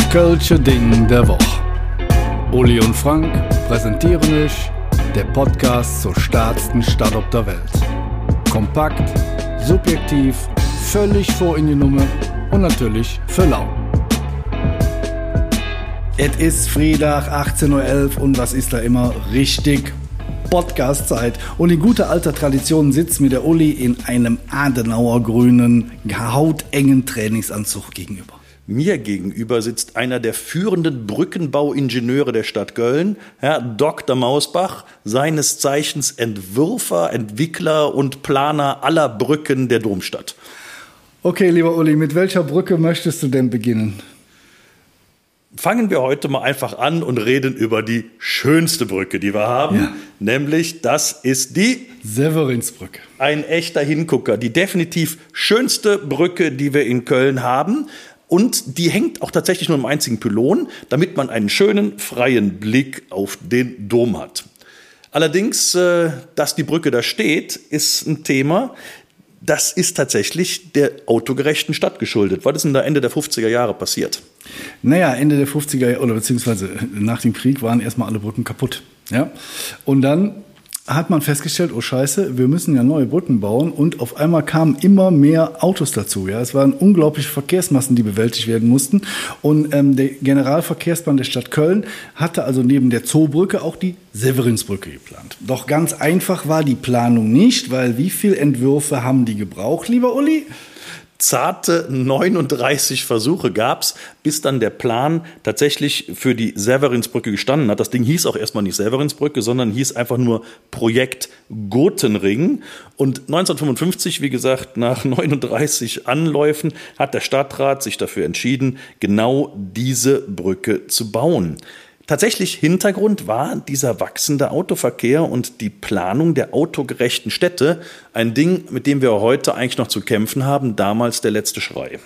Das Kölsche Ding der Woche. Uli und Frank präsentieren euch der Podcast zur stärksten Stadt auf der Welt. Kompakt, subjektiv, völlig vor in die Nummer und natürlich für lau. Es ist Freitag, 18.11 Uhr und was ist da immer richtig? Podcast-Zeit. Und in guter alter Tradition sitzt mir der Uli in einem Adenauer-grünen, hautengen Trainingsanzug gegenüber. Mir gegenüber sitzt einer der führenden Brückenbauingenieure der Stadt Köln, Herr Dr. Mausbach, seines Zeichens Entwürfer, Entwickler und Planer aller Brücken der Domstadt. Okay, lieber Uli, mit welcher Brücke möchtest du denn beginnen? Fangen wir heute mal einfach an und reden über die schönste Brücke, die wir haben. Ja. Nämlich, das ist die Severinsbrücke. Ein echter Hingucker. Die definitiv schönste Brücke, die wir in Köln haben. Und die hängt auch tatsächlich nur im einzigen Pylon, damit man einen schönen, freien Blick auf den Dom hat. Allerdings, dass die Brücke da steht, ist ein Thema. Das ist tatsächlich der autogerechten Stadt geschuldet. Was ist denn da Ende der 50er Jahre passiert? Naja, Ende der 50er oder beziehungsweise nach dem Krieg waren erstmal alle Brücken kaputt. Ja? Und dann hat man festgestellt, oh Scheiße, wir müssen ja neue Brücken bauen. Und auf einmal kamen immer mehr Autos dazu. Ja? Es waren unglaubliche Verkehrsmassen, die bewältigt werden mussten. Und der Generalverkehrsplan der Stadt Köln hatte also neben der Zoobrücke auch die Severinsbrücke geplant. Doch ganz einfach war die Planung nicht, weil wie viele Entwürfe haben die gebraucht, lieber Uli? Zarte 39 Versuche gab's, bis dann der Plan tatsächlich für die Severinsbrücke gestanden hat. Das Ding hieß auch erstmal nicht Severinsbrücke, sondern hieß einfach nur Projekt Gothenring. Und 1955, wie gesagt, nach 39 Anläufen hat der Stadtrat sich dafür entschieden, genau diese Brücke zu bauen. Tatsächlich Hintergrund war dieser wachsende Autoverkehr und die Planung der autogerechten Städte. Ein Ding, mit dem wir heute eigentlich noch zu kämpfen haben, damals der letzte Schrei.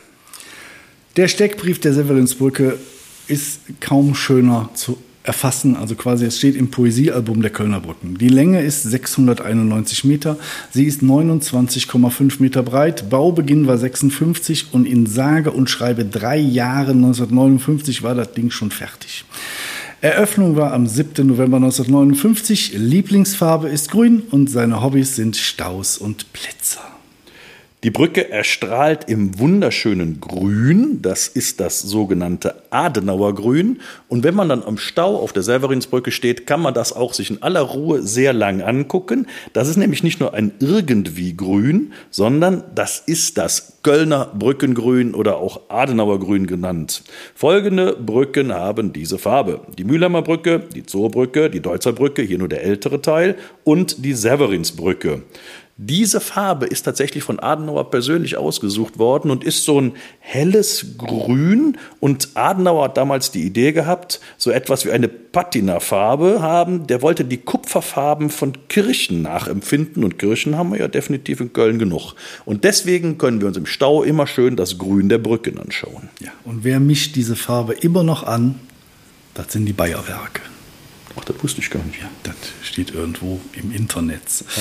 Der Steckbrief der Severinsbrücke ist kaum schöner zu erfassen. Also quasi, es steht im Poesiealbum der Kölner Brücken. Die Länge ist 691 Meter, sie ist 29,5 Meter breit, Baubeginn war 56 und in sage und schreibe 3 Jahren 1959 war das Ding schon fertig. Eröffnung war am 7. November 1959. Lieblingsfarbe ist grün und seine Hobbys sind Staus und Blitzer. Die Brücke erstrahlt im wunderschönen Grün, das ist das sogenannte Adenauer Grün. Und wenn man dann am Stau auf der Severinsbrücke steht, kann man das auch sich in aller Ruhe sehr lang angucken. Das ist nämlich nicht nur ein irgendwie Grün, sondern das ist das Kölner Brückengrün oder auch Adenauer Grün genannt. Folgende Brücken haben diese Farbe: die Mülheimer Brücke, die Zoobrücke, die Deutzer Brücke, hier nur der ältere Teil, und die Severinsbrücke. Diese Farbe ist tatsächlich von Adenauer persönlich ausgesucht worden und ist so ein helles Grün. Und Adenauer hat damals die Idee gehabt, so etwas wie eine Patinafarbe haben. Der wollte die Kupferfarben von Kirchen nachempfinden. Und Kirchen haben wir ja definitiv in Köln genug. Und deswegen können wir uns im Stau immer schön das Grün der Brücken anschauen. Ja, und wer mischt diese Farbe immer noch an? Das sind die Bayerwerke. Ach, das wusste ich gar nicht. Ja, das steht irgendwo im Internet.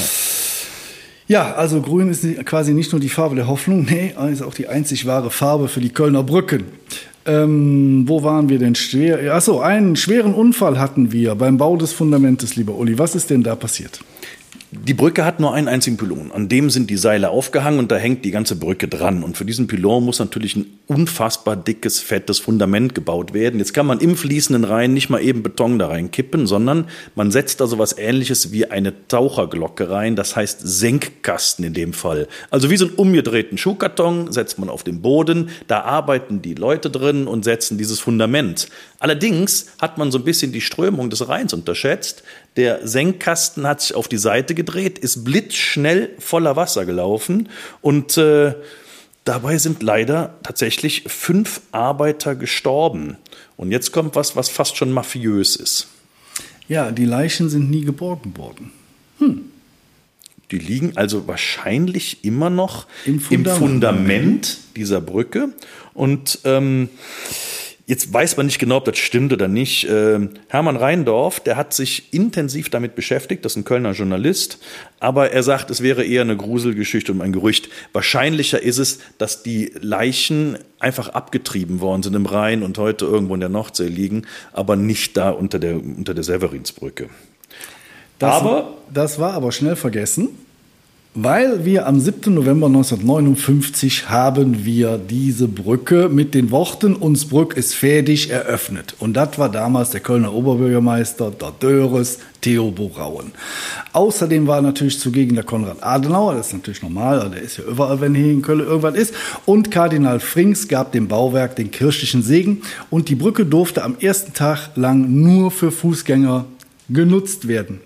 Ja, also grün ist quasi nicht nur die Farbe der Hoffnung, nee, ist auch die einzig wahre Farbe für die Kölner Brücken. Wo waren wir denn? Achso, einen schweren Unfall hatten wir beim Bau des Fundamentes, lieber Uli. Was ist denn da passiert? Die Brücke hat nur einen einzigen Pylon. An dem sind die Seile aufgehangen und da hängt die ganze Brücke dran. Und für diesen Pylon muss natürlich ein unfassbar dickes, fettes Fundament gebaut werden. Jetzt kann man im fließenden Rhein nicht mal eben Beton da reinkippen, sondern man setzt da so was Ähnliches wie eine Taucherglocke rein. Das heißt Senkkasten in dem Fall. Also wie so einen umgedrehten Schuhkarton setzt man auf den Boden. Da arbeiten die Leute drin und setzen dieses Fundament. Allerdings hat man so ein bisschen die Strömung des Rheins unterschätzt. Der Senkkasten hat sich auf die Seite gedreht, ist blitzschnell voller Wasser gelaufen und dabei sind leider tatsächlich 5 Arbeiter gestorben. Und jetzt kommt was fast schon mafiös ist. Ja, die Leichen sind nie geborgen worden. Die liegen also wahrscheinlich immer noch im Fundament dieser Brücke. Und Jetzt weiß man nicht genau, ob das stimmt oder nicht. Hermann Rheindorf, der hat sich intensiv damit beschäftigt, das ist ein Kölner Journalist, aber er sagt, es wäre eher eine Gruselgeschichte und ein Gerücht. Wahrscheinlicher ist es, dass die Leichen einfach abgetrieben worden sind im Rhein und heute irgendwo in der Nordsee liegen, aber nicht da unter der Severinsbrücke. Das war aber schnell vergessen. Weil wir am 7. November 1959 haben wir diese Brücke mit den Worten "Uns Brück ist fertig" eröffnet. Und das war damals der Kölner Oberbürgermeister, der Dörres, Theo Borauen. Außerdem war natürlich zugegen der Konrad Adenauer, das ist natürlich normal, der ist ja überall, wenn hier in Köln irgendwas ist. Und Kardinal Frings gab dem Bauwerk den kirchlichen Segen. Und die Brücke durfte am ersten Tag lang nur für Fußgänger genutzt werden.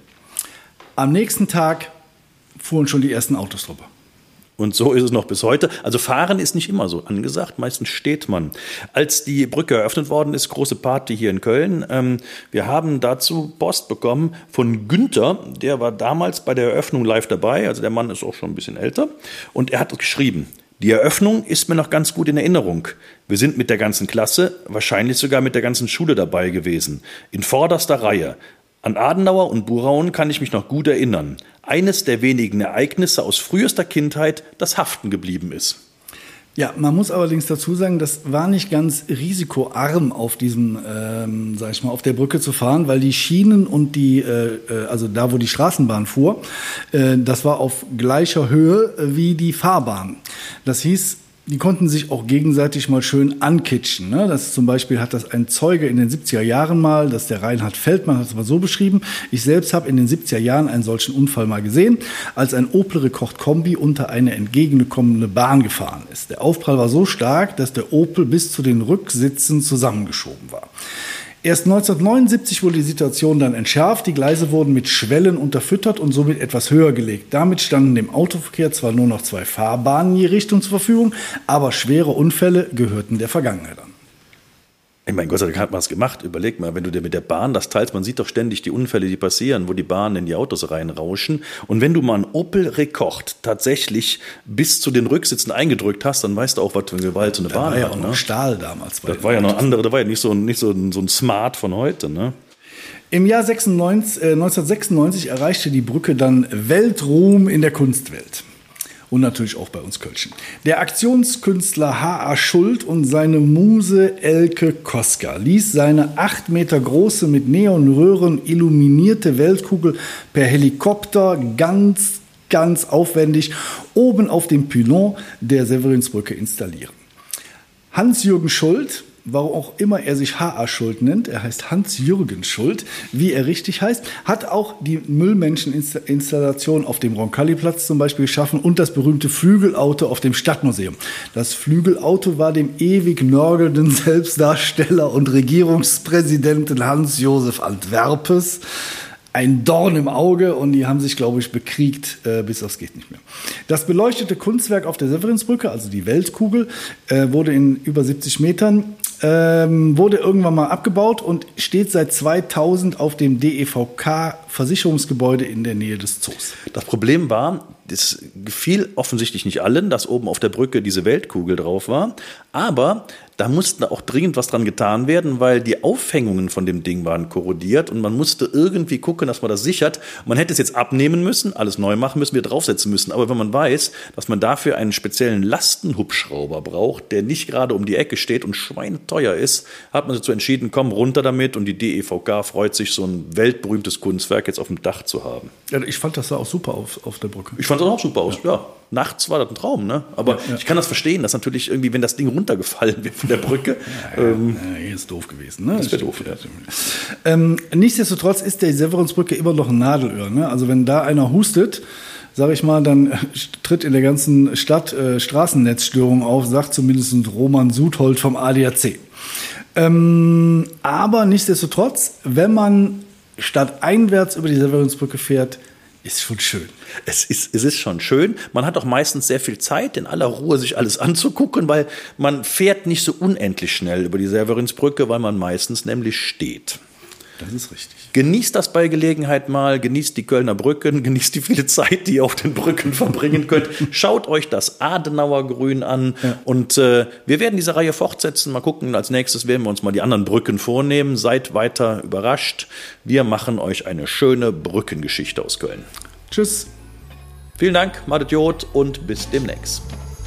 Am nächsten Tag fuhren schon die ersten Autos drüber. Und so ist es noch bis heute. Also fahren ist nicht immer so angesagt, meistens steht man. Als die Brücke eröffnet worden ist, große Party hier in Köln. Wir haben dazu Post bekommen von Günther, der war damals bei der Eröffnung live dabei, also der Mann ist auch schon ein bisschen älter. Und er hat geschrieben: Die Eröffnung ist mir noch ganz gut in Erinnerung. Wir sind mit der ganzen Klasse, wahrscheinlich sogar mit der ganzen Schule dabei gewesen. In vorderster Reihe. An Adenauer und Borauen kann ich mich noch gut erinnern. Eines der wenigen Ereignisse aus frühester Kindheit, das haften geblieben ist. Ja, man muss allerdings dazu sagen, das war nicht ganz risikoarm auf diesem, auf der Brücke zu fahren, weil die Schienen und also da, wo die Straßenbahn fuhr, das war auf gleicher Höhe wie die Fahrbahn. Das hieß, die konnten sich auch gegenseitig mal schön ankitschen. Ne? Das zum Beispiel hat das ein Zeuge in den 70er Jahren mal, das ist der Reinhard Feldmann, hat es mal so beschrieben. Ich selbst habe in den 70er Jahren einen solchen Unfall mal gesehen, als ein Opel Rekord Kombi unter eine entgegengekommene Bahn gefahren ist. Der Aufprall war so stark, dass der Opel bis zu den Rücksitzen zusammengeschoben war. Erst 1979 wurde die Situation dann entschärft. Die Gleise wurden mit Schwellen unterfüttert und somit etwas höher gelegt. Damit standen dem Autoverkehr zwar nur noch 2 Fahrbahnen je Richtung zur Verfügung, aber schwere Unfälle gehörten der Vergangenheit an. Ich meine, Gott sei Dank hat man es gemacht. Überleg mal, wenn du dir mit der Bahn das teilst, man sieht doch ständig die Unfälle, die passieren, wo die Bahnen in die Autos reinrauschen. Und wenn du mal einen Opel Rekord tatsächlich bis zu den Rücksitzen eingedrückt hast, dann weißt du auch, was für eine Gewalt so eine Bahn war ja hat. auch noch Stahl damals. Das war ja noch andere, das war ja nicht so ein Smart von heute, ne? Im Jahr 1996 erreichte die Brücke dann Weltruhm in der Kunstwelt. Und natürlich auch bei uns Kölschen. Der Aktionskünstler H.A. Schuld und seine Muse Elke Koska ließ seine 8 Meter große, mit Neonröhren illuminierte Weltkugel per Helikopter ganz aufwendig oben auf dem Pylon der Severinsbrücke installieren. Hans-Jürgen Schuld, warum auch immer er sich H.A. Schuld nennt, er heißt Hans-Jürgen Schuld, wie er richtig heißt, hat auch die Müllmenscheninstallation auf dem Roncalli-Platz zum Beispiel geschaffen und das berühmte Flügelauto auf dem Stadtmuseum. Das Flügelauto war dem ewig nörgelnden Selbstdarsteller und Regierungspräsidenten Hans-Josef Antwerpes ein Dorn im Auge und die haben sich, glaube ich, bekriegt, bis das geht nicht mehr. Das beleuchtete Kunstwerk auf der Severinsbrücke, also die Weltkugel, wurde in über 70 Metern, wurde irgendwann mal abgebaut und steht seit 2000 auf dem DEVK-Versicherungsgebäude in der Nähe des Zoos. Das Problem war, das gefiel offensichtlich nicht allen, dass oben auf der Brücke diese Weltkugel drauf war, aber da musste auch dringend was dran getan werden, weil die Aufhängungen von dem Ding waren korrodiert und man musste irgendwie gucken, dass man das sichert. Man hätte es jetzt abnehmen müssen, alles neu machen müssen, wieder draufsetzen müssen. Aber wenn man weiß, dass man dafür einen speziellen Lastenhubschrauber braucht, der nicht gerade um die Ecke steht und schweineteuer ist, hat man dazu entschieden, komm runter damit, und die DEVK freut sich, so ein weltberühmtes Kunstwerk jetzt auf dem Dach zu haben. Ja, ich fand das sah auch super auf der Brücke. Ich fand das auch super aus, ja. Nachts war das ein Traum, ne? Aber ich kann das verstehen, dass natürlich irgendwie, wenn das Ding runtergefallen wird von der Brücke. Hier ist doof gewesen, ne? Das wäre doof, ja. Nichtsdestotrotz ist der Severinsbrücke immer noch ein Nadelöhr, ne? Also wenn da einer hustet, sag ich mal, dann tritt in der ganzen Stadt Straßennetzstörung auf, sagt zumindest Roman Sudhold vom ADAC. Aber nichtsdestotrotz, wenn man stadteinwärts über die Severinsbrücke fährt, ist schon schön. Es ist schon schön. Man hat auch meistens sehr viel Zeit, in aller Ruhe sich alles anzugucken, weil man fährt nicht so unendlich schnell über die Severinsbrücke, weil man meistens nämlich steht. Das ist richtig. Genießt das bei Gelegenheit mal, genießt die Kölner Brücken, genießt die viele Zeit, die ihr auf den Brücken verbringen könnt. Schaut euch das Adenauer Grün an und wir werden diese Reihe fortsetzen. Mal gucken, als nächstes werden wir uns mal die anderen Brücken vornehmen. Seid weiter überrascht. Wir machen euch eine schöne Brückengeschichte aus Köln. Tschüss. Vielen Dank, Madet Jod, und bis demnächst.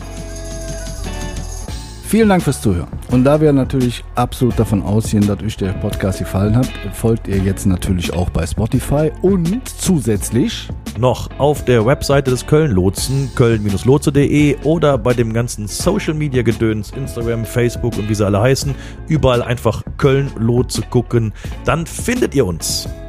Vielen Dank fürs Zuhören. Und da wir natürlich absolut davon ausgehen, dass euch der Podcast gefallen hat, folgt ihr jetzt natürlich auch bei Spotify und zusätzlich noch auf der Webseite des Köln-Lotsen, köln-lotse.de, oder bei dem ganzen Social-Media-Gedöns, Instagram, Facebook und wie sie alle heißen, überall einfach Köln-Lotse gucken, dann findet ihr uns.